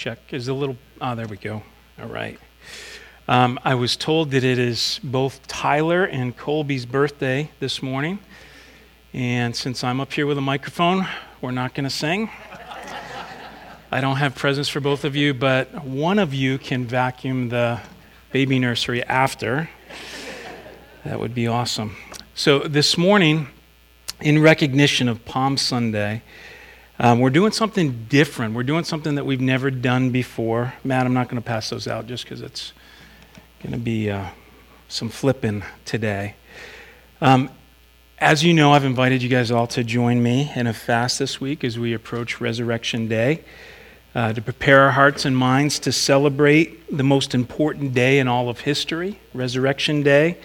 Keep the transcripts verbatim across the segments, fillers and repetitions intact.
check. Is a little, ah, there we go. All right. Um, I was told that it is both Tyler and Colby's birthday this morning. And since I'm up here with a microphone, we're not going to sing. I don't have presents for both of you, but one of you can vacuum the baby nursery after. That would be awesome. So this morning, in recognition of Palm Sunday, um, we're doing something different. We're doing something that we've never done before. Matt, I'm not going to pass those out just because it's going to be uh, some flipping today. Um, as you know, I've invited you guys all to join me in a fast this week as we approach Resurrection Day. Uh, to prepare our hearts and minds to celebrate the most important day in all of history, Resurrection Day.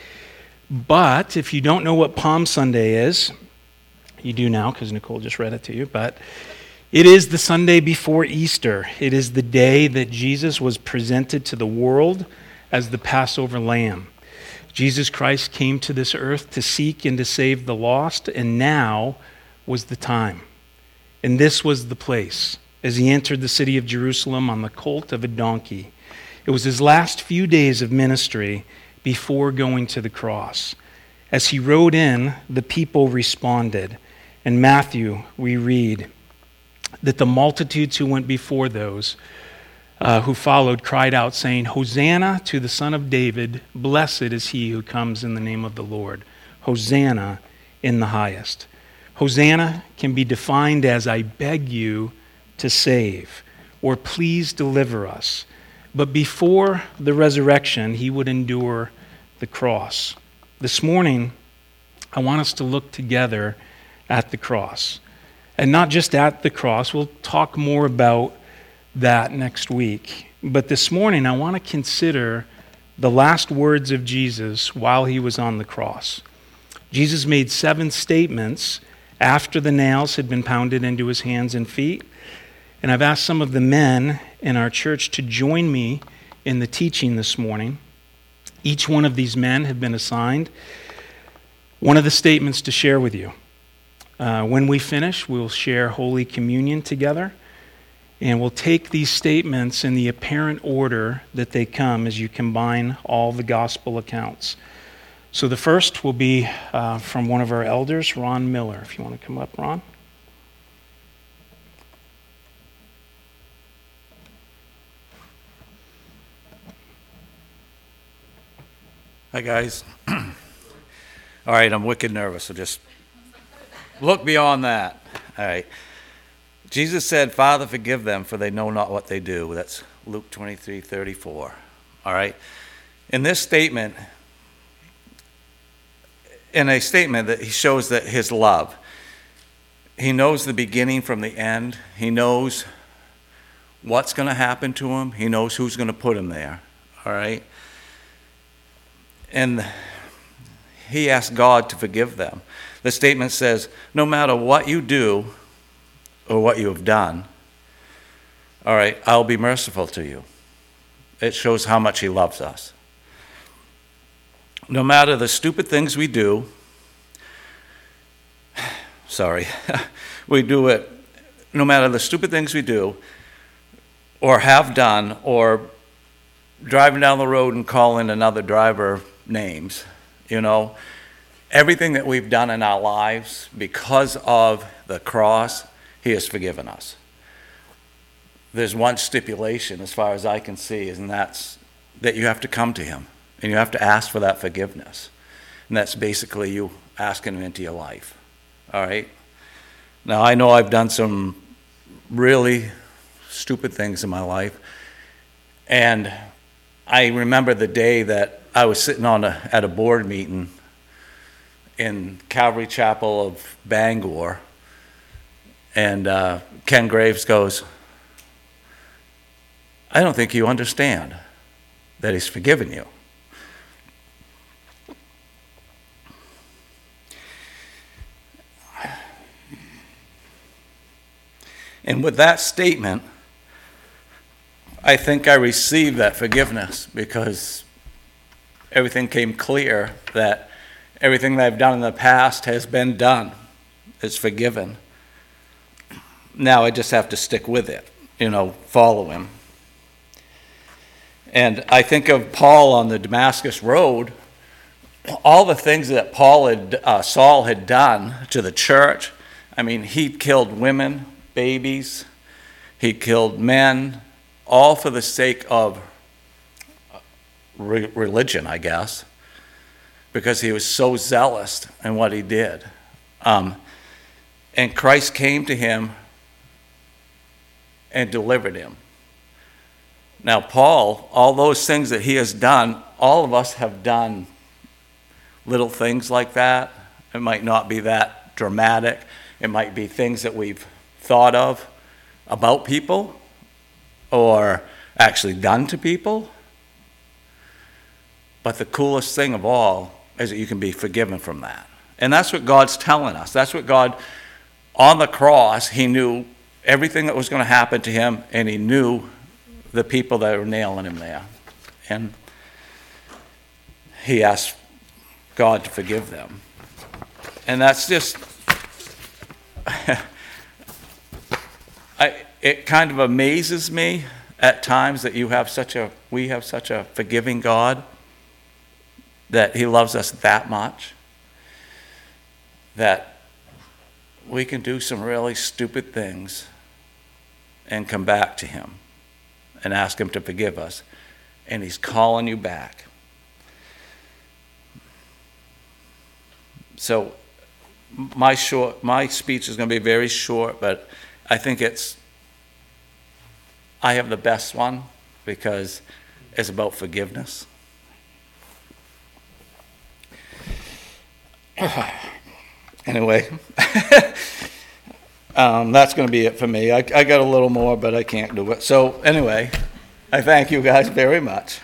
But if you don't know what Palm Sunday is, you do now because Nicole just read it to you, but it is the Sunday before Easter. It is the day that Jesus was presented to the world as the Passover lamb. Jesus Christ came to this earth to seek and to save the lost, and now was the time. And this was the place. As he entered the city of Jerusalem on the colt of a donkey. It was his last few days of ministry before going to the cross. As he rode in, the people responded. In Matthew, we read that the multitudes who went before those uh, who followed cried out, saying, Hosanna to the Son of David, blessed is he who comes in the name of the Lord. Hosanna in the highest. Hosanna can be defined as I beg you to save, or please deliver us. But before the resurrection, he would endure the cross. This morning, I want us to look together at the cross. And not just at the cross, we'll talk more about that next week. But this morning, I want to consider the last words of Jesus while he was on the cross. Jesus made seven statements after the nails had been pounded into his hands and feet. And I've asked some of the men in our church to join me in the teaching this morning. Each one of these men have been assigned one of the statements to share with you. Uh, when we finish, we'll share Holy Communion together, and we'll take these statements in the apparent order that they come as you combine all the gospel accounts. So the first will be uh, from one of our elders, Ron Miller. If you want to come up, Ron. Hi, guys. All right, I'm wicked nervous, so just look beyond that. All right. Jesus said, Father, forgive them, for they know not what they do. That's Luke twenty-three thirty-four. All right. In this statement, in a statement that he shows that his love, he knows the beginning from the end. He knows what's going to happen to him. He knows who's going to put him there. All right. And he asked God to forgive them. The statement says, no matter what you do or what you have done, all right, I'll be merciful to you. It shows how much he loves us. No matter the stupid things we do, sorry, we do it, no matter the stupid things we do or have done, or driving down the road and calling another driver names, you know, everything that we've done in our lives, because of the cross, he has forgiven us. There's one stipulation, as far as I can see, and that's that you have to come to him, and you have to ask for that forgiveness. And that's basically you asking him into your life. All right? Now, I know I've done some really stupid things in my life, and I remember the day that I was sitting on a, at a board meeting in Calvary Chapel of Bangor, and uh, Ken Graves goes, I don't think you understand that he's forgiven you. And with that statement, I think I received that forgiveness, because everything came clear that everything that I've done in the past has been done. It's forgiven. Now I just have to stick with it, you know, follow him. And I think of Paul on the Damascus Road, all the things that Paul had, uh, Saul had done to the church. I mean, he killed women, babies, he killed men, all for the sake of re- religion, I guess, because he was so zealous in what he did. Um, and Christ came to him and delivered him. Now, Paul, all those things that he has done, all of us have done little things like that. It might not be that dramatic. It might be things that we've thought of about people or actually done to people. But the coolest thing of all is that you can be forgiven from that. And that's what God's telling us. That's what God, on the cross, he knew everything that was going to happen to him, and he knew the people that were nailing him there. And he asked God to forgive them. And that's just, I, it kind of amazes me at times that you have such a, we have such a forgiving God, that he loves us that much, that we can do some really stupid things and come back to him and ask him to forgive us, and he's calling you back. So my short, my speech is going to be very short, but I think it's, I have the best one because it's about forgiveness. Anyway, um, that's going to be it for me. I, I got a little more, but I can't do it. So anyway, I thank you guys very much.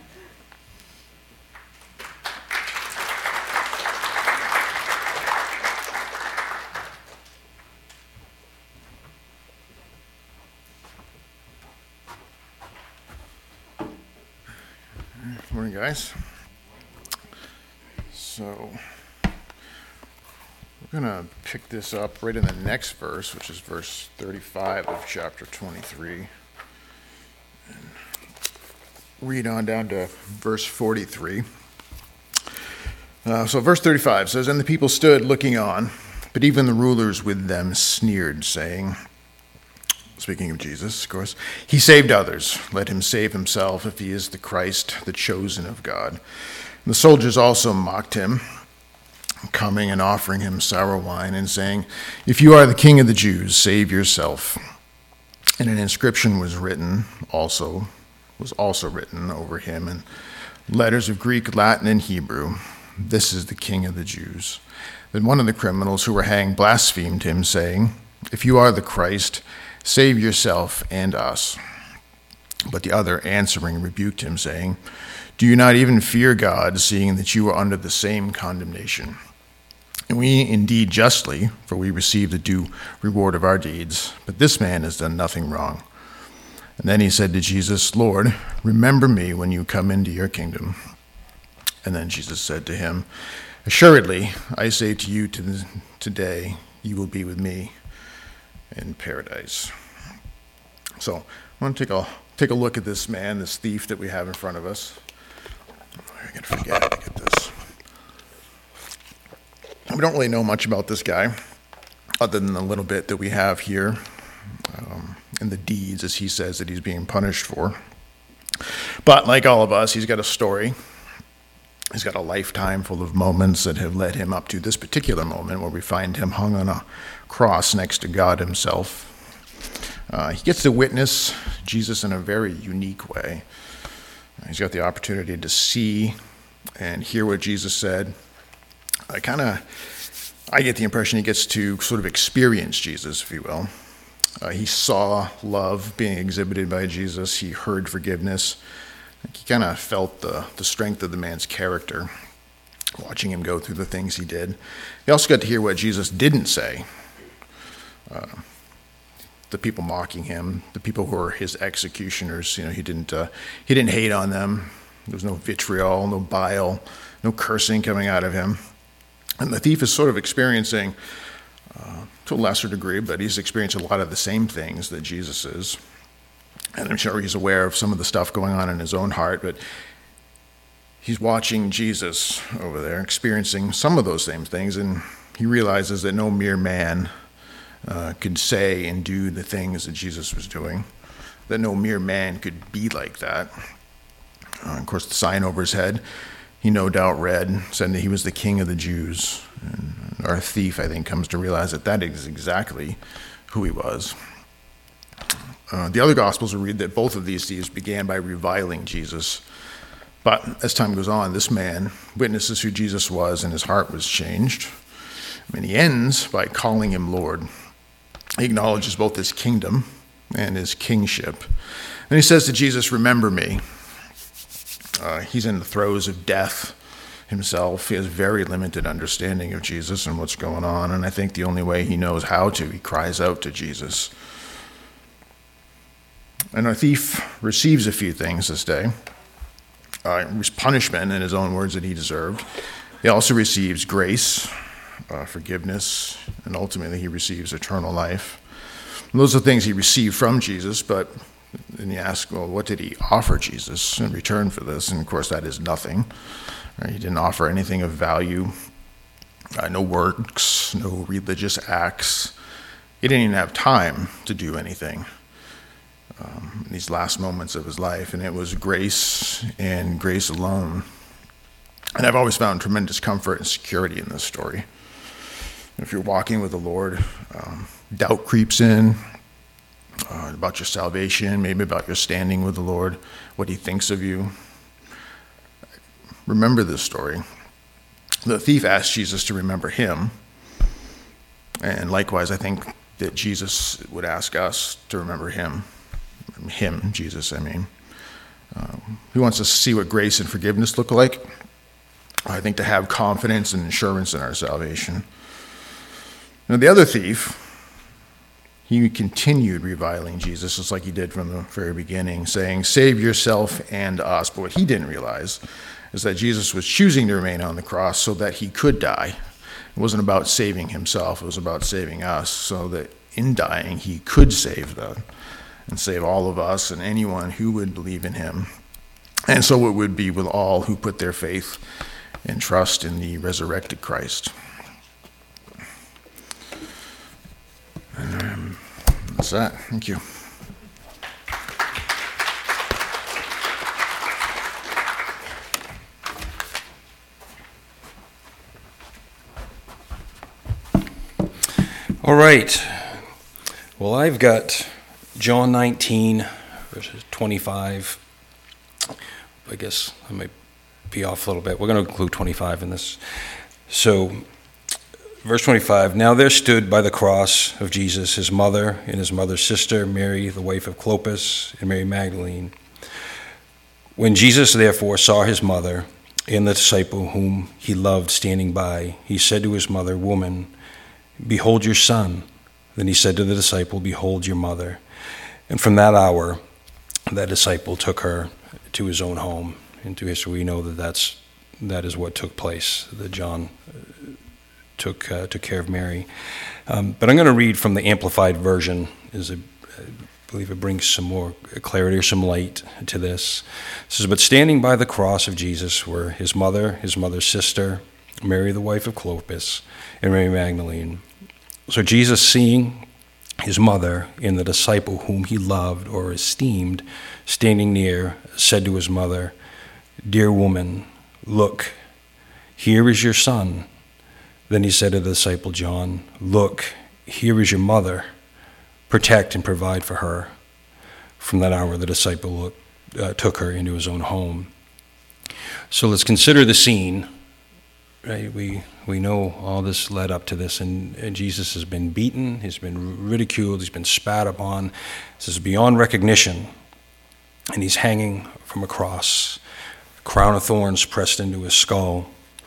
Good morning, guys. So we're going to pick this up right in the next verse, which is verse thirty-five of chapter twenty-three. And read on down to verse forty-three. Uh, so verse thirty-five says, "And the people stood looking on, but even the rulers with them sneered, saying," speaking of Jesus, of course, "He saved others. Let him save himself if he is the Christ, the chosen of God." And the soldiers also mocked him, coming and offering him sour wine and saying, "If you are the King of the Jews, save yourself." And an inscription was written also, was also written over him in letters of Greek, Latin, and Hebrew, "This is the King of the Jews." Then one of the criminals who were hanged blasphemed him, saying, "If you are the Christ, save yourself and us." But the other answering rebuked him, saying, "Do you not even fear God, seeing that you are under the same condemnation? And we indeed justly, for we receive the due reward of our deeds, but this man has done nothing wrong." And then he said to Jesus, "Lord, remember me when you come into your kingdom." And then Jesus said to him, "Assuredly, I say to you today, you will be with me in paradise." So I want to take a take a look at this man, this thief that we have in front of us. I'm going to forget to get this. We don't really know much about this guy, other than the little bit that we have here, um, and the deeds, as he says, that he's being punished for. But like all of us, he's got a story. He's got a lifetime full of moments that have led him up to this particular moment where we find him hung on a cross next to God himself. Uh, he gets to witness Jesus in a very unique way. He's got the opportunity to see and hear what Jesus said. I kind of, I get the impression he gets to sort of experience Jesus, if you will. Uh, he saw love being exhibited by Jesus. He heard forgiveness. He kind of felt the, the strength of the man's character, watching him go through the things he did. He also got to hear what Jesus didn't say. Uh, the people mocking him, the people who were his executioners, you know, he didn't uh, he didn't hate on them. There was no vitriol, no bile, no cursing coming out of him. And the thief is sort of experiencing, uh, to a lesser degree, but he's experienced a lot of the same things that Jesus is. And I'm sure he's aware of some of the stuff going on in his own heart, but he's watching Jesus over there, experiencing some of those same things, and he realizes that no mere man uh, could say and do the things that Jesus was doing, that no mere man could be like that. Uh, of course, the sign over his head, he no doubt read, said that he was the King of the Jews. And our thief, I think, comes to realize that that is exactly who he was. Uh, the other Gospels will read that both of these thieves began by reviling Jesus. But as time goes on, this man witnesses who Jesus was, and his heart was changed. And he ends by calling him Lord. He acknowledges both his kingdom and his kingship. And he says to Jesus, "Remember me." Uh, he's in the throes of death himself. He has very limited understanding of Jesus and what's going on. And I think the only way he knows how to, he cries out to Jesus. And our thief receives a few things this day. Uh, punishment, in his own words, that he deserved. He also receives grace, uh, forgiveness, and ultimately he receives eternal life. And those are things he received from Jesus, but then you ask, well, what did he offer Jesus in return for this? And of course, that is nothing. Right? He didn't offer anything of value, uh, no works, no religious acts. He didn't even have time to do anything um, in these last moments of his life, and it was grace and grace alone. And I've always found tremendous comfort and security in this story. If you're walking with the Lord, um, doubt creeps in uh, about your salvation, maybe about your standing with the Lord, what he thinks of you. Remember this story. The thief asked Jesus to remember him. And likewise, I think that Jesus would ask us to remember him. Him, Jesus, I mean. Uh, he wants us to see what grace and forgiveness look like. I think to have confidence and assurance in our salvation. Now, the other thief, he continued reviling Jesus, just like he did from the very beginning, saying, "Save yourself and us." But what he didn't realize is that Jesus was choosing to remain on the cross so that he could die. It wasn't about saving himself, it was about saving us, so that in dying he could save them and save all of us and anyone who would believe in him. And so it would be with all who put their faith and trust in the resurrected Christ. And um, that's that. Thank you. All right. Well, I've got John nineteen, verses twenty-five. I guess I might be off a little bit. We're going to include twenty-five in this. So, verse twenty-five, "Now there stood by the cross of Jesus his mother and his mother's sister, Mary, the wife of Clopas, and Mary Magdalene. When Jesus therefore saw his mother and the disciple whom he loved standing by, he said to his mother, 'Woman, behold your son.' Then he said to the disciple, 'Behold your mother.' And from that hour, that disciple took her to his own home." Into history, we know that that's, that is what took place, that John took uh, took care of Mary. Um, but I'm going to read from the Amplified Version, as I believe it brings some more clarity or some light to this. It says, "But standing by the cross of Jesus were his mother, his mother's sister, Mary the wife of Clopas, and Mary Magdalene. So Jesus, seeing his mother and the disciple whom he loved or esteemed standing near, said to his mother, 'Dear woman, look, here is your son.' Then he said to the disciple John, 'Look, here is your mother. Protect and provide for her.' From that hour, the disciple looked, uh, took her into his own home." So let's consider the scene. Right? We we know all this led up to this, and, and Jesus has been beaten, he's been ridiculed, he's been spat upon. This is beyond recognition, and he's hanging from a cross, a crown of thorns pressed into his skull,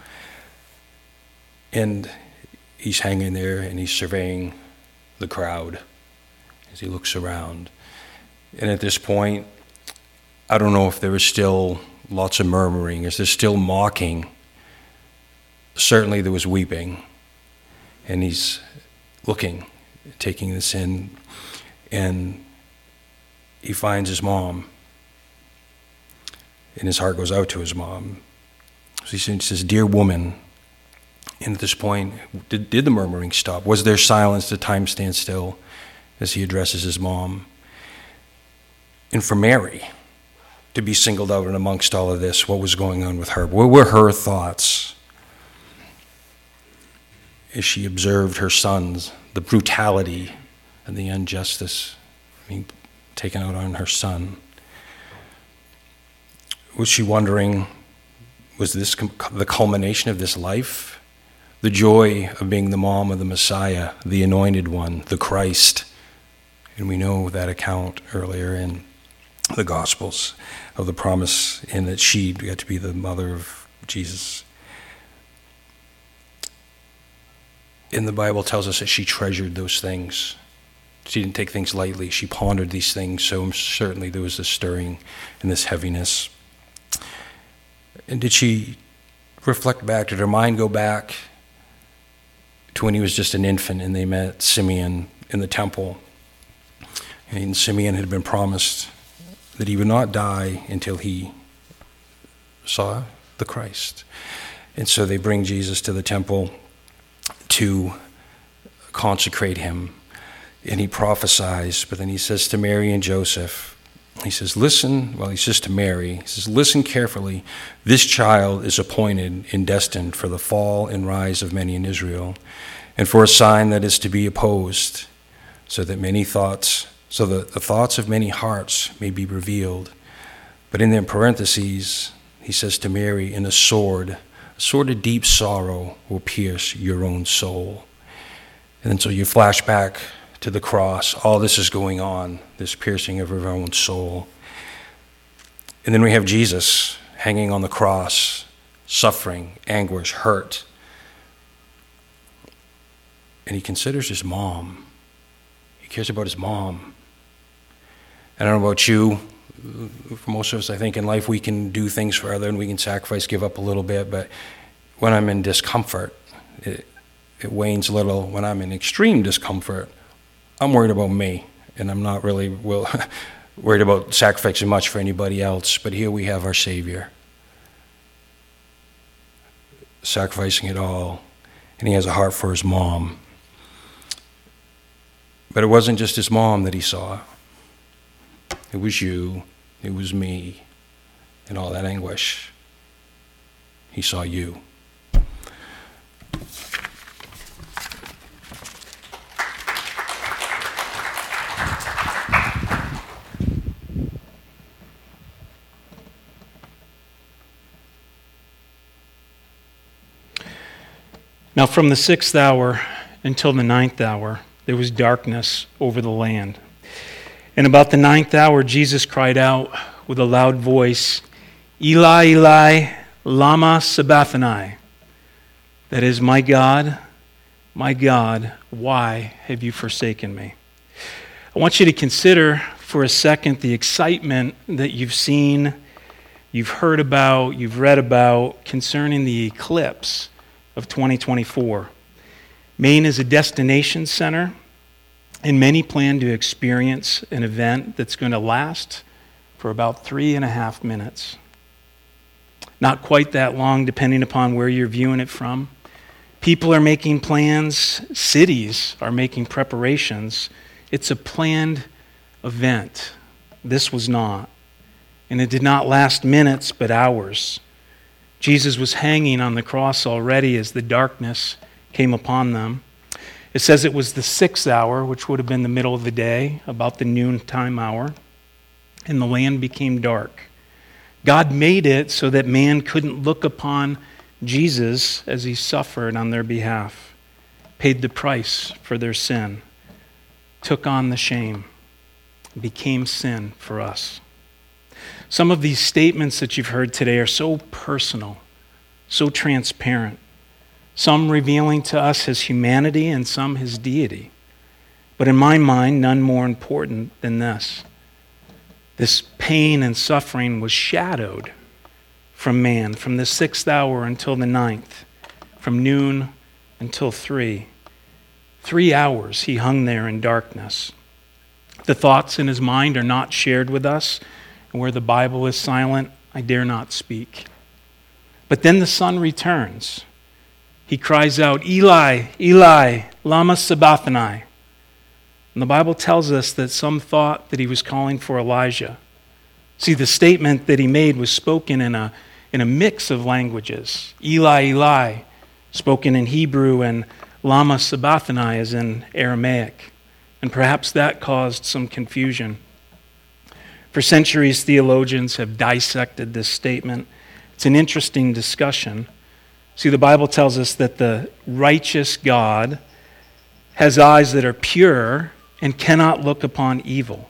and he's hanging there, and he's surveying the crowd as he looks around. And at this point, I don't know if there is still lots of murmuring, is there still mocking? Certainly there was weeping, and he's looking, taking this in, and he finds his mom, and his heart goes out to his mom. So he says, "Dear woman," and at this point, did, did the murmuring stop? Was there silence? Did time stand still as he addresses his mom? And for Mary to be singled out and amongst all of this, what was going on with her? What were her thoughts as she observed her sons, the brutality and the injustice being taken out on her son? Was she wondering, was this the culmination of this life? The joy of being the mom of the Messiah, the anointed one, the Christ. And we know that account earlier in the Gospels of the promise, and that she got to be the mother of Jesus. And the Bible tells us that she treasured those things. She didn't take things lightly. She pondered these things, so certainly there was this stirring and this heaviness. And did she reflect back? Did her mind go back to when he was just an infant and they met Simeon in the temple? And Simeon had been promised that he would not die until he saw the Christ. And so they bring Jesus to the temple to consecrate him. And he prophesies, but then he says to Mary and Joseph, he says, listen, well, he says to Mary, he says, listen carefully. This child is appointed and destined for the fall and rise of many in Israel, and for a sign that is to be opposed, so that many thoughts, so that the thoughts of many hearts may be revealed. But in the parentheses, he says to Mary, in a sword, a sword of deep sorrow will pierce your own soul. And then so you flash back to the cross. All this is going on, this piercing of her own soul. And then we have Jesus hanging on the cross, suffering, anguish, hurt. And he considers his mom. He cares about his mom. I don't know about you. For most of us, I think in life we can do things for others and we can sacrifice, give up a little bit. But when I'm in discomfort, it, it wanes a little. When I'm in extreme discomfort, I'm worried about me. And I'm not really will, worried about sacrificing much for anybody else. But here we have our Savior sacrificing it all. And he has a heart for his mom. But it wasn't just his mom that he saw. It was you, it was me, and all that anguish. He saw you. Now from the sixth hour until the ninth hour, there was darkness over the land. And about the ninth hour, Jesus cried out with a loud voice, Eli, Eli, lama sabachthani. That is, my God, my God, why have you forsaken me? I want you to consider for a second the excitement that you've seen, you've heard about, you've read about concerning the eclipse of twenty twenty-four. Maine is a destination center, and many plan to experience an event that's going to last for about three and a half minutes. Not quite that long, depending upon where you're viewing it from. People are making plans. Cities are making preparations. It's a planned event. This was not. And it did not last minutes, but hours. Jesus was hanging on the cross already as the darkness came upon them. It says it was the sixth hour, which would have been the middle of the day, about the noontime hour, and the land became dark. God made it so that man couldn't look upon Jesus as he suffered on their behalf, paid the price for their sin, took on the shame, became sin for us. Some of these statements that you've heard today are so personal, so transparent. Some revealing to us his humanity and some his deity. But in my mind, none more important than this. This pain and suffering was shadowed from man from the sixth hour until the ninth, from noon until three. Three hours he hung there in darkness. The thoughts in his mind are not shared with us, and where the Bible is silent, I dare not speak. But then the Son returns. He cries out, Eli, Eli, lama sabachthani. And the Bible tells us that some thought that he was calling for Elijah. See, the statement that he made was spoken in a, in a mix of languages. Eli, Eli, spoken in Hebrew, and lama sabachthani is in Aramaic. And perhaps that caused some confusion. For centuries, theologians have dissected this statement. It's an interesting discussion. See, the Bible tells us that the righteous God has eyes that are pure and cannot look upon evil.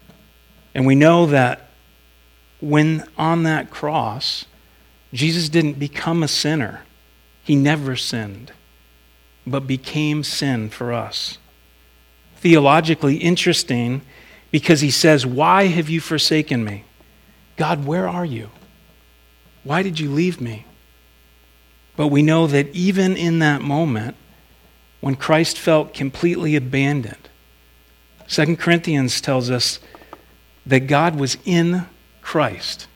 And we know that when on that cross, Jesus didn't become a sinner. He never sinned, but became sin for us. Theologically interesting, because he says, why have you forsaken me? God, where are you? Why did you leave me? But we know that even in that moment, when Christ felt completely abandoned, Second Corinthians tells us that God was in Christ,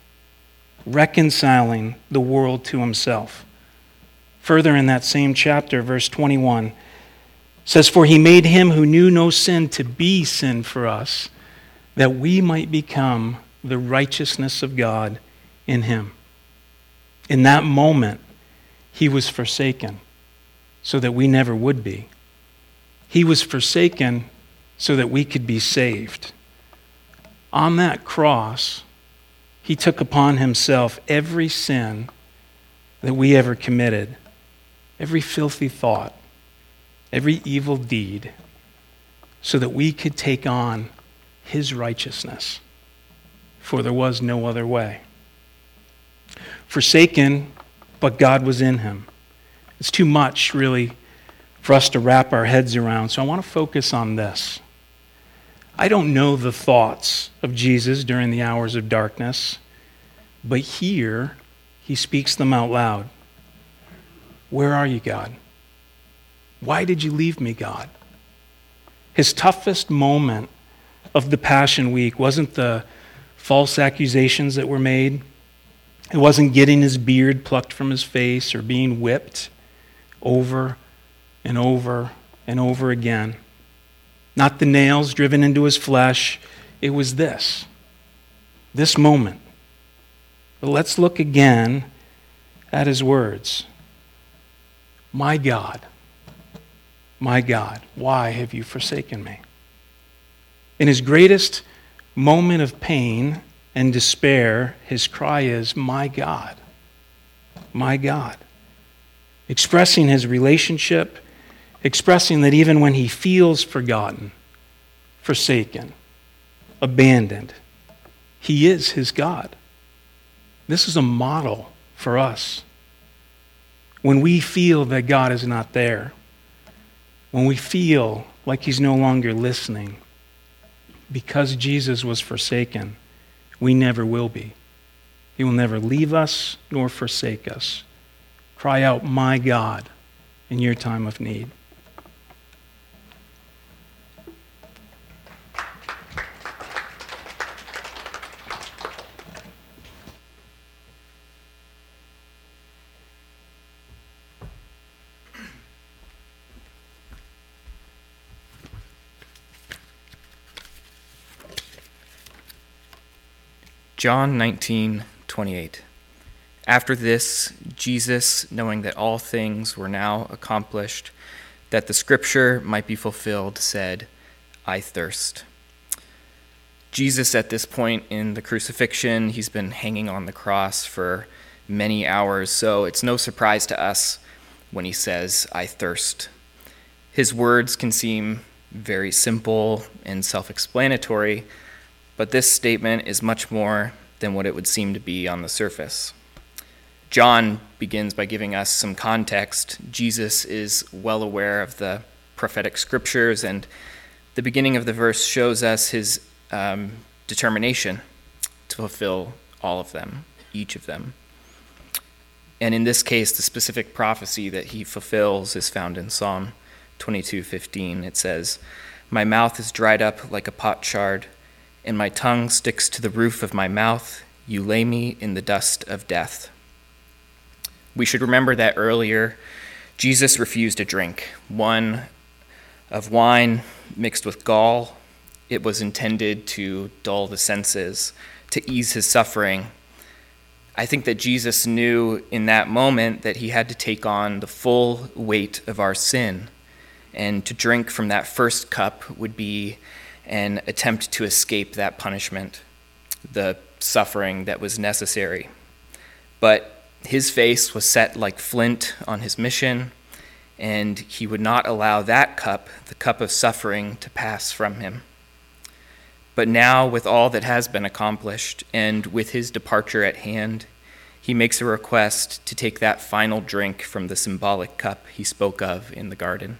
reconciling the world to himself. Further in that same chapter, verse twenty-one, says, for he made him who knew no sin to be sin for us, that we might become the righteousness of God in him. In that moment, he was forsaken so that we never would be. He was forsaken so that we could be saved. On that cross, he took upon himself every sin that we ever committed, every filthy thought, every evil deed, so that we could take on his righteousness, for there was no other way. Forsaken, but God was in him. It's too much, really, for us to wrap our heads around, so I want to focus on this. I don't know the thoughts of Jesus during the hours of darkness, but here he speaks them out loud. Where are you, God? Why did you leave me, God? His toughest moment of the Passion Week wasn't the false accusations that were made. It wasn't getting his beard plucked from his face or being whipped over and over and over again. Not the nails driven into his flesh. It was this, this moment. But let's look again at his words. My God, my God, why have you forsaken me? In his greatest moment of pain and despair, his cry is, my God, my God. Expressing his relationship, expressing that even when he feels forgotten, forsaken, abandoned, he is his God. This is a model for us. When we feel that God is not there, when we feel like he's no longer listening, because Jesus was forsaken, we never will be. He will never leave us nor forsake us. Cry out, my God, in your time of need. John nineteen twenty-eight. After this, Jesus, knowing that all things were now accomplished, that the scripture might be fulfilled, said, I thirst. Jesus, at this point in the crucifixion, he's been hanging on the cross for many hours, so it's no surprise to us when he says, I thirst. His words can seem very simple and self-explanatory, but this statement is much more than what it would seem to be on the surface. John begins by giving us some context. Jesus is well aware of the prophetic scriptures, and the beginning of the verse shows us his um, determination to fulfill all of them, each of them. And in this case, the specific prophecy that he fulfills is found in Psalm twenty-two fifteen. It says, My mouth is dried up like a potsherd, and my tongue sticks to the roof of my mouth. You lay me in the dust of death. We should remember that earlier, Jesus refused a drink, one of wine mixed with gall. It was intended to dull the senses, to ease his suffering. I think that Jesus knew in that moment that he had to take on the full weight of our sin, and to drink from that first cup would be an attempt to escape that punishment, the suffering that was necessary. But his face was set like flint on his mission, and he would not allow that cup, the cup of suffering, to pass from him. But now, with all that has been accomplished, and with his departure at hand, he makes a request to take that final drink from the symbolic cup he spoke of in the garden.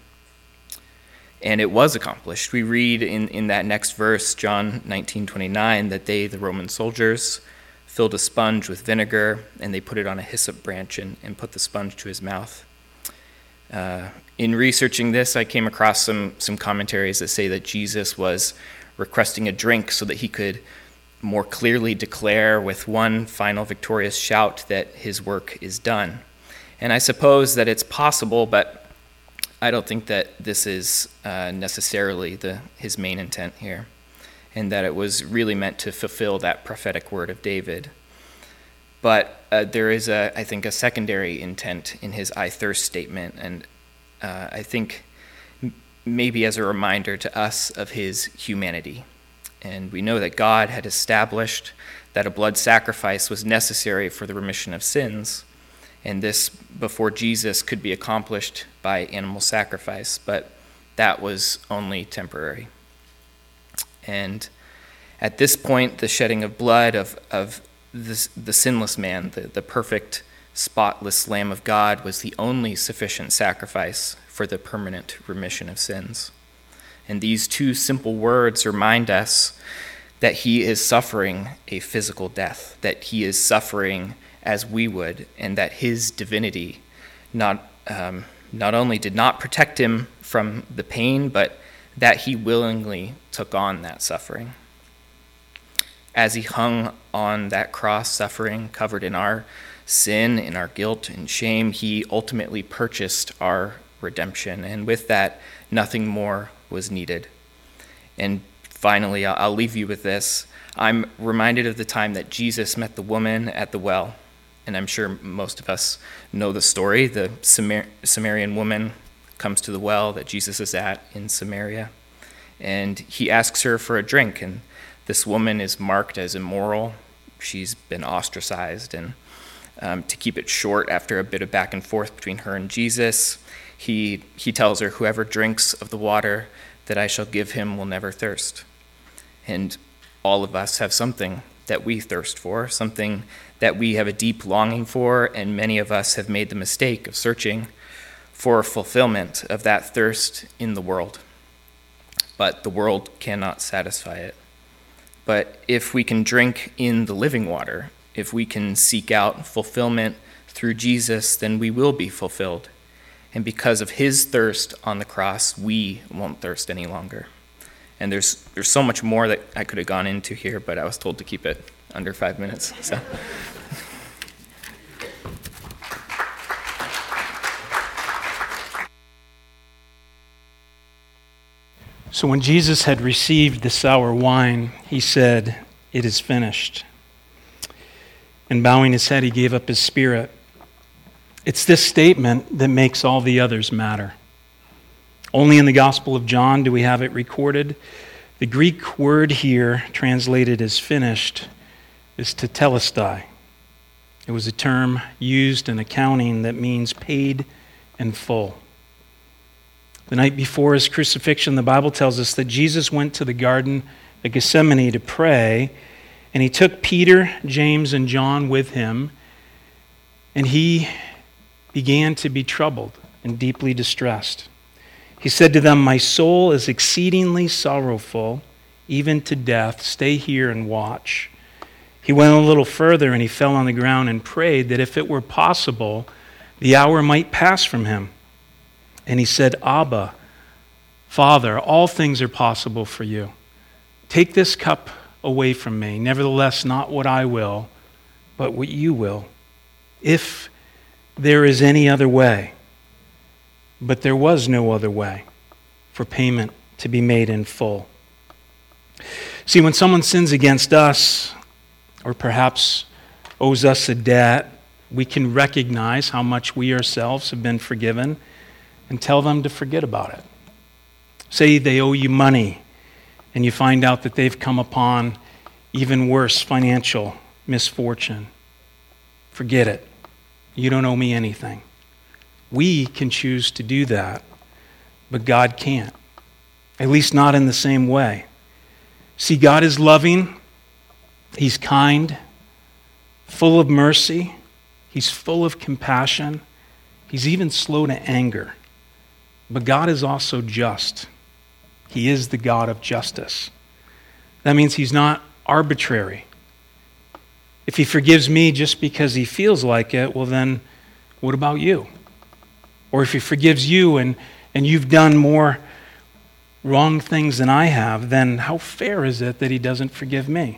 And it was accomplished. We read in, in that next verse, John nineteen twenty-nine, that they, the Roman soldiers, filled a sponge with vinegar, and they put it on a hyssop branch and, and put the sponge to his mouth. Uh, in researching this, I came across some, some commentaries that say that Jesus was requesting a drink so that he could more clearly declare with one final victorious shout that his work is done. And I suppose that it's possible, but I don't think that this is uh, necessarily the, his main intent here, and that it was really meant to fulfill that prophetic word of David. But uh, there is, a, I think, a secondary intent in his I thirst statement, and uh, I think m- maybe as a reminder to us of his humanity. And we know that God had established that a blood sacrifice was necessary for the remission of sins, and this before Jesus could be accomplished by animal sacrifice, but that was only temporary. And at this point, the shedding of blood of, of this, the sinless man, the, the perfect, spotless Lamb of God, was the only sufficient sacrifice for the permanent remission of sins. And these two simple words remind us that he is suffering a physical death, that he is suffering as we would, and that his divinity not um, not only did not protect him from the pain, but that he willingly took on that suffering. As he hung on that cross, suffering, covered in our sin, in our guilt and shame, he ultimately purchased our redemption, and with that, nothing more was needed. And finally, I'll leave you with this. I'm reminded of the time that Jesus met the woman at the well. And I'm sure most of us know the story. The Samar- Samaritan woman comes to the well that Jesus is at in Samaria, and he asks her for a drink. And this woman is marked as immoral. She's been ostracized. And um, to keep it short, after a bit of back and forth between her and Jesus, he he tells her, "Whoever drinks of the water that I shall give him will never thirst." And all of us have something that we thirst for, something that we have a deep longing for, and many of us have made the mistake of searching for fulfillment of that thirst in the world. But the world cannot satisfy it. But if we can drink in the living water, if we can seek out fulfillment through Jesus, then we will be fulfilled. And because of his thirst on the cross, we won't thirst any longer. And there's there's so much more that I could have gone into here, but I was told to keep it under five minutes. So. So when Jesus had received the sour wine, he said, "It is finished." And bowing his head, he gave up his spirit. It's this statement that makes all the others matter. Only in the Gospel of John do we have it recorded. The Greek word here, translated as finished, is tetelestai. It was a term used in accounting that means paid in full. The night before his crucifixion, the Bible tells us that Jesus went to the Garden of Gethsemane to pray, and he took Peter, James, and John with him, and he began to be troubled and deeply distressed. He said to them, "My soul is exceedingly sorrowful, even to death. Stay here and watch." He went a little further, and he fell on the ground and prayed that if it were possible, the hour might pass from him. And he said, "Abba, Father, all things are possible for you. Take this cup away from me. Nevertheless, not what I will, but what you will. If there is any other way. But there was no other way for payment to be made in full. See, when someone sins against us, or perhaps owes us a debt, we can recognize how much we ourselves have been forgiven and tell them to forget about it. Say they owe you money and you find out that they've come upon even worse financial misfortune. Forget it. You don't owe me anything. We can choose to do that, but God can't. At least not in the same way. See, God is loving. He's kind, full of mercy. He's full of compassion. He's even slow to anger. But God is also just. He is the God of justice. That means he's not arbitrary. If he forgives me just because he feels like it, well then, what about you? Or if he forgives you and, and you've done more wrong things than I have, then how fair is it that he doesn't forgive me?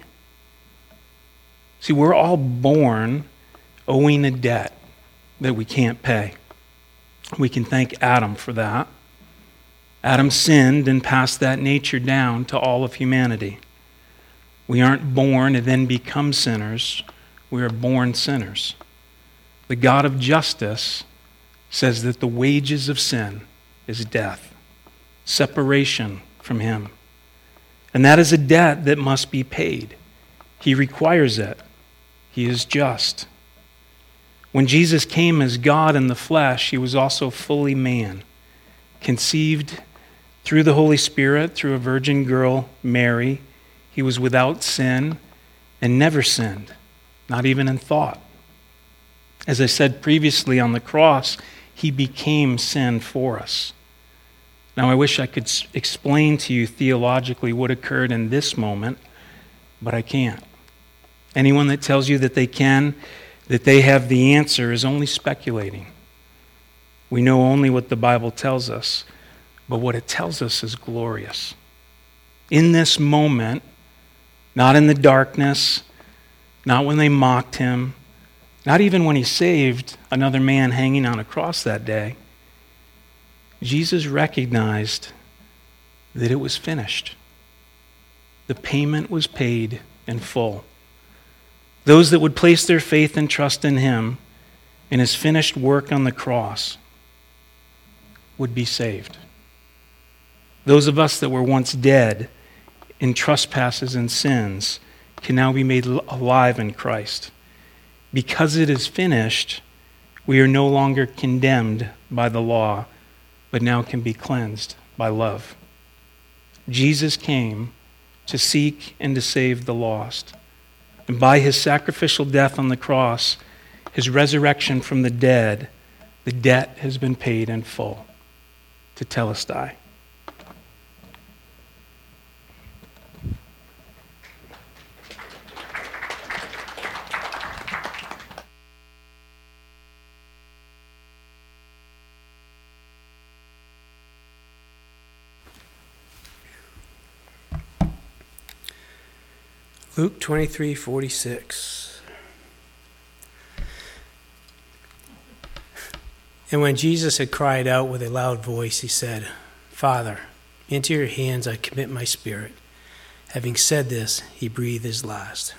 See, we're all born owing a debt that we can't pay. We can thank Adam for that. Adam sinned and passed that nature down to all of humanity. We aren't born and then become sinners. We are born sinners. The God of justice says that the wages of sin is death, separation from him. And that is a debt that must be paid. He requires it. He is just. When Jesus came as God in the flesh, he was also fully man, conceived through the Holy Spirit, through a virgin girl, Mary. He was without sin and never sinned, not even in thought. As I said previously, on the cross, he became sin for us. Now, I wish I could explain to you theologically what occurred in this moment, but I can't. Anyone that tells you that they can, that they have the answer, is only speculating. We know only what the Bible tells us, but what it tells us is glorious. In this moment, not in the darkness, not when they mocked him, not even when he saved another man hanging on a cross that day, Jesus recognized that it was finished. The payment was paid in full. Those that would place their faith and trust in him and his finished work on the cross would be saved. Those of us that were once dead in trespasses and sins can now be made alive in Christ. Because it is finished, we are no longer condemned by the law, but now can be cleansed by love. Jesus came to seek and to save the lost. And by his sacrificial death on the cross, his resurrection from the dead, the debt has been paid in full. Tetelestai. Luke twenty-three forty-six. And when Jesus had cried out with a loud voice, he said, Father, into your hands I commit my spirit. Having said this, he breathed his last.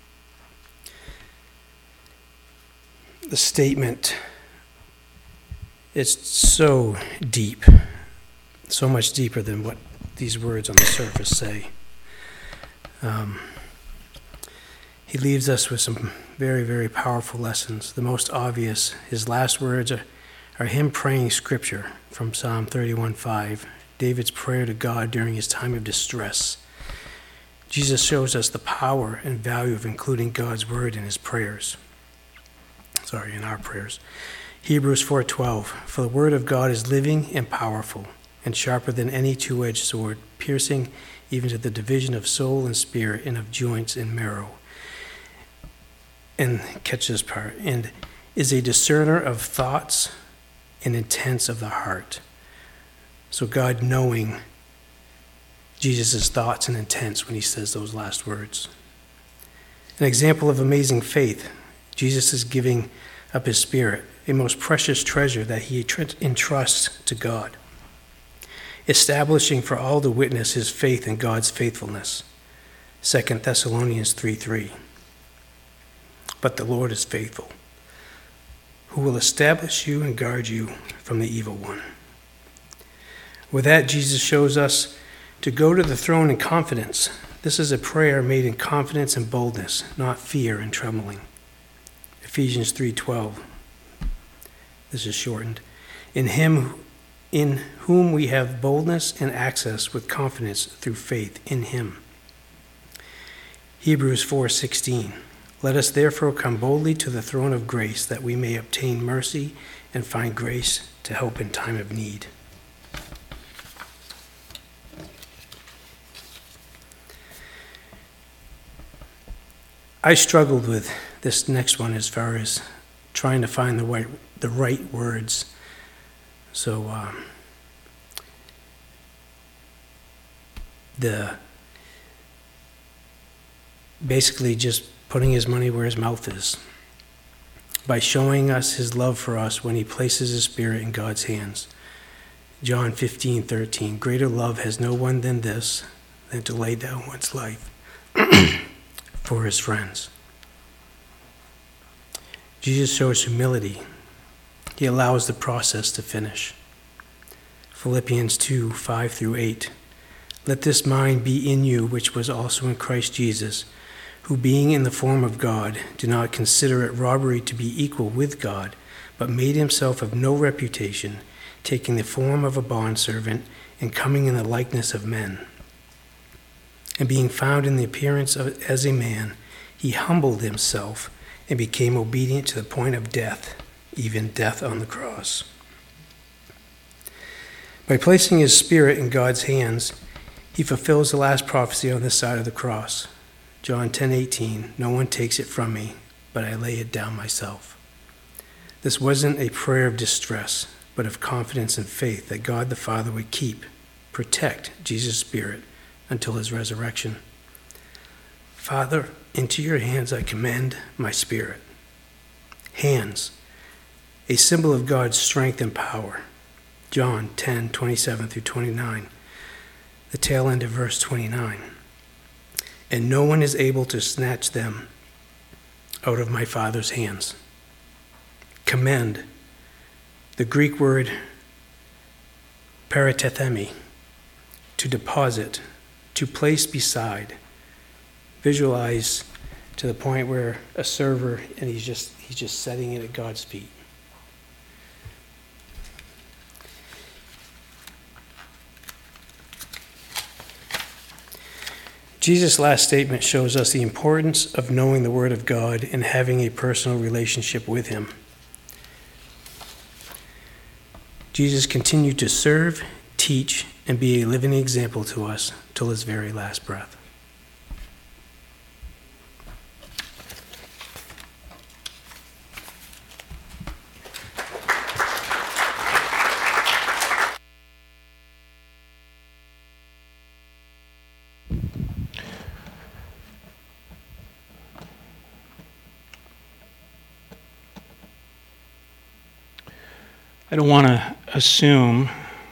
The statement, it's so deep, so much deeper than what these words on the surface say. Um, He leaves us with some very, very powerful lessons. The most obvious, his last words are, are him praying scripture from Psalm thirty-one five, David's prayer to God during his time of distress. Jesus shows us the power and value of including God's word in his prayers. Sorry, in our prayers. Hebrews four twelve, for the word of God is living and powerful and sharper than any two-edged sword, piercing even to the division of soul and spirit and of joints and marrow. And catch this part, and is a discerner of thoughts and intents of the heart. So God knowing Jesus' thoughts and intents when he says those last words. An example of amazing faith, Jesus is giving up his spirit, a most precious treasure that he entrusts to God, establishing for all to witness his faith in God's faithfulness. Second Thessalonians three three. But the Lord is faithful, who will establish you and guard you from the evil one. With that, Jesus shows us to go to the throne in confidence. This is a prayer made in confidence and boldness, not fear and trembling. Ephesians three twelve. This is shortened. In him, in whom we have boldness and access with confidence through faith in him. Hebrews four sixteen. Let us therefore come boldly to the throne of grace, that we may obtain mercy and find grace to help in time of need. I struggled with this next one as far as trying to find the right, the right words. So um, the basically just putting his money where his mouth is, by showing us his love for us when he places his spirit in God's hands. John fifteen thirteen. Greater love has no one than this, than to lay down one's life for his friends. Jesus shows humility. He allows the process to finish. Philippians two five through eight. Let this mind be in you, which was also in Christ Jesus, who being in the form of God, did not consider it robbery to be equal with God, but made himself of no reputation, taking the form of a bondservant and coming in the likeness of men. And being found in the appearance of, as a man, he humbled himself and became obedient to the point of death, even death on the cross. By placing his spirit in God's hands, he fulfills the last prophecy on this side of the cross. John ten eighteen, no one takes it from me, but I lay it down myself. This wasn't a prayer of distress, but of confidence and faith that God the Father would keep, protect Jesus' spirit until his resurrection. Father, into your hands I commend my spirit. Hands, a symbol of God's strength and power. John ten twenty-seven through twenty-nine, the tail end of verse twenty-nine. And no one is able to snatch them out of my Father's hands. Commend, the Greek word paratethemi, to deposit, to place beside. Visualize to the point where a server, and he's just he's just setting it at God's feet. Jesus' last statement shows us the importance of knowing the Word of God and having a personal relationship with him. Jesus continued to serve, teach, and be a living example to us till his very last breath. I don't want to assume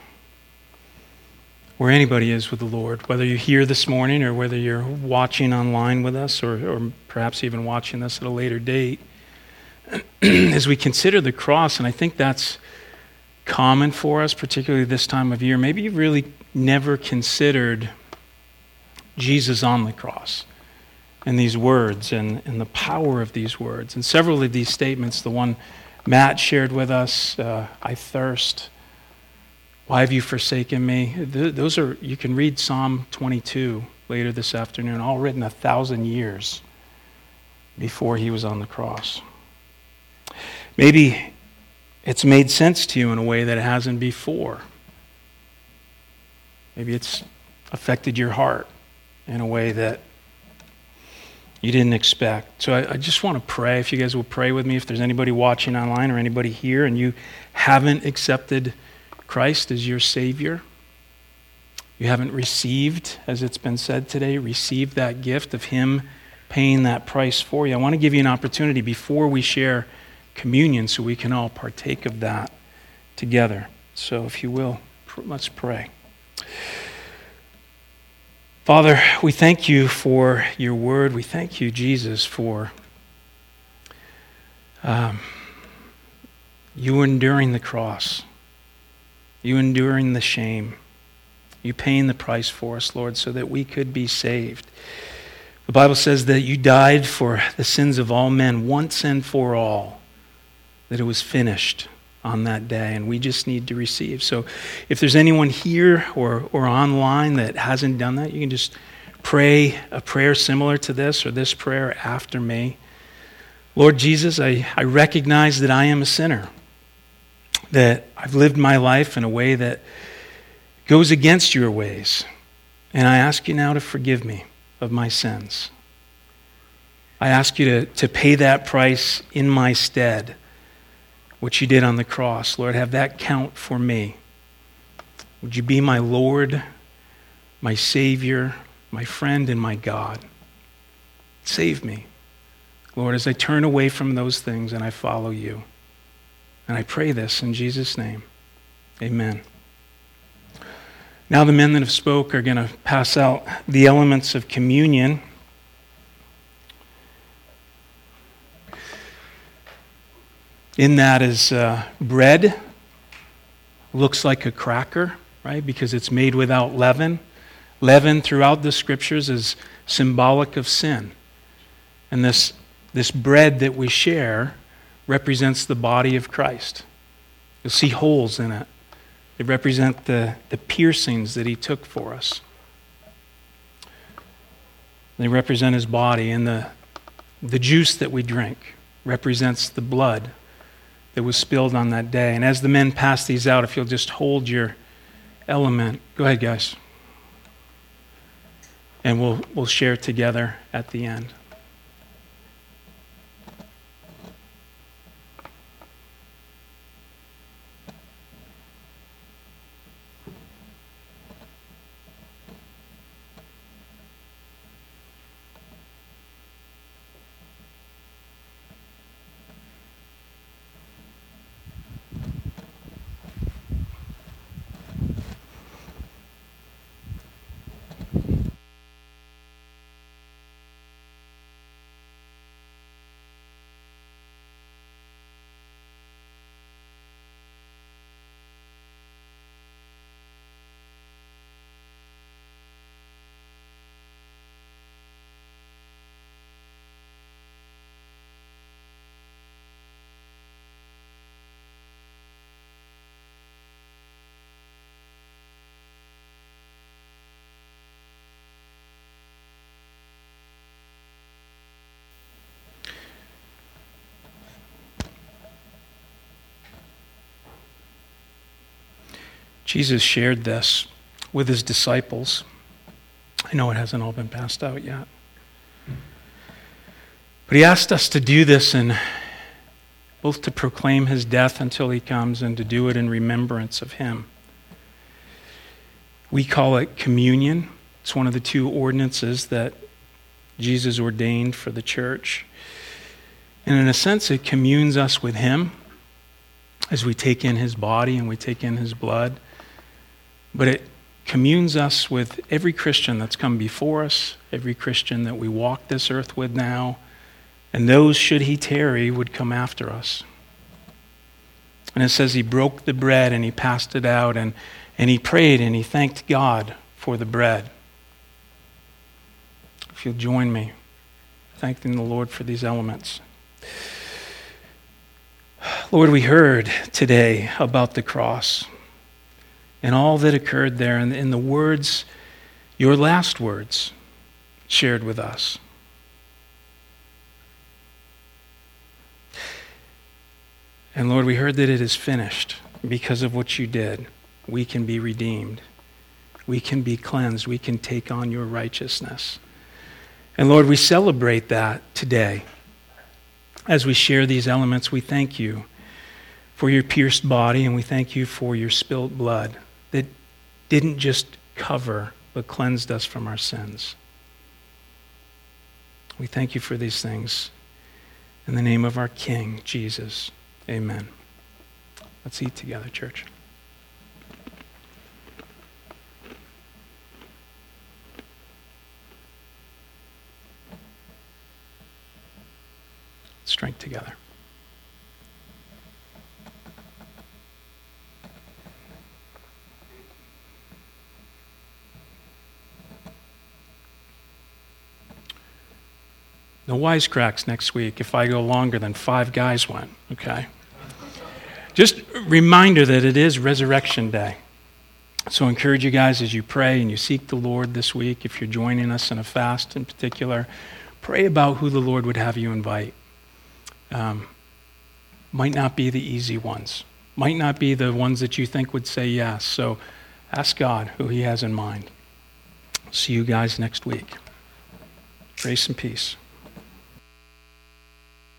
where anybody is with the Lord, whether you're here this morning or whether you're watching online with us or, or perhaps even watching this at a later date. As we consider the cross, and I think that's common for us, particularly this time of year, maybe you've really never considered Jesus on the cross and these words and, and the power of these words. And several of these statements, the one Matt shared with us, uh, I thirst. Why have you forsaken me? Th- those are, you can read Psalm twenty-two later this afternoon, all written a thousand years before he was on the cross. Maybe it's made sense to you in a way that it hasn't before. Maybe it's affected your heart in a way that you didn't expect. So I, I just want to pray, if you guys will pray with me, if there's anybody watching online or anybody here and you haven't accepted Christ as your Savior, you haven't received, as it's been said today, received that gift of Him paying that price for you, I want to give you an opportunity before we share communion so we can all partake of that together. So if you will, let's pray. Father, we thank you for your word. We thank you, Jesus, for um, you enduring the cross, you enduring the shame, you paying the price for us, Lord, so that we could be saved. The Bible says that you died for the sins of all men once and for all, that it was finished on that day, and we just need to receive. So if there's anyone here or, or online that hasn't done that, you can just pray a prayer similar to this or this prayer after me. Lord Jesus, I, I recognize that I am a sinner, that I've lived my life in a way that goes against your ways, and I ask you now to forgive me of my sins. I ask you to, to pay that price in my stead, what you did on the cross. Lord, have that count for me. Would you be my Lord, my Savior, my friend, and my God? Save me, Lord, as I turn away from those things and I follow you. And I pray this in Jesus' name. Amen. Now the men that have spoke are going to pass out the elements of communion. In that is uh, bread, looks like a cracker, right? Because it's made without leaven. Leaven throughout the scriptures is symbolic of sin. And this, this bread that we share represents the body of Christ. You'll see holes in it. They represent the, the piercings that he took for us. They represent his body. And the, the juice that we drink represents the blood that was spilled on that day. And as the men pass these out, if you'll just hold your element. Go ahead, guys. And we'll we'll share together at the end. Jesus shared this with his disciples. I know it hasn't all been passed out yet. But he asked us to do this in both to proclaim his death until he comes and to do it in remembrance of him. We call it communion. It's one of the two ordinances that Jesus ordained for the church. And in a sense, it communes us with him as we take in his body and we take in his blood. But it communes us with every Christian that's come before us, every Christian that we walk this earth with now, and those, should he tarry, would come after us. And it says he broke the bread and he passed it out, and, and he prayed and he thanked God for the bread. If you'll join me, thanking the Lord for these elements. Lord, we heard today about the cross and all that occurred there, and in the words, your last words, shared with us. And Lord, we heard that it is finished. Because of what you did, we can be redeemed. We can be cleansed. We can take on your righteousness. And Lord, we celebrate that today. As we share these elements, we thank you for your pierced body, and we thank you for your spilled blood that didn't just cover, but cleansed us from our sins. We thank you for these things. In the name of our King, Jesus, amen. Let's eat together, church. Let's drink together. No wisecracks next week if I go longer than five guys went, okay? Just a reminder that it is Resurrection Day. So I encourage you guys as you pray and you seek the Lord this week, if you're joining us in a fast in particular, pray about who the Lord would have you invite. Um, might not be the easy ones. Might not be the ones that you think would say yes. So ask God who he has in mind. See you guys next week. Grace and peace.